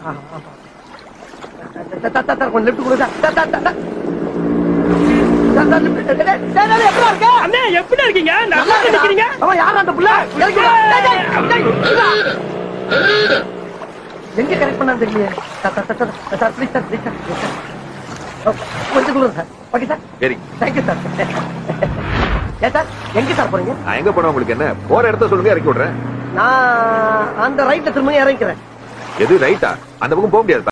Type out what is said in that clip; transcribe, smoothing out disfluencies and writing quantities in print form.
கொஞ்சம் லெஃப்ட் கொடுங்க எப்படி இருக்கீங்க? நல்லா நிக்கிறீங்க. அவன் யார் அந்த புள்ள? எங்க கரெக்ட் பண்ணா தெரியல. Sir please sir please sir கொஞ்சம் கொடுங்க சார். Okay sir. சரி, தேங்க்யூ சார். ஏன் சார் எங்க சார் போறீங்க? நான் எங்க போனா உங்களுக்கு என்ன? போற இடத்த சொல்லுங்க, இறக்கி விடுறேன். நான் அந்த ரைட்ல திரும்ப இறங்கிக்கிறேன். எது ரைட்டா? அந்த பக்கம் போக முடியாது.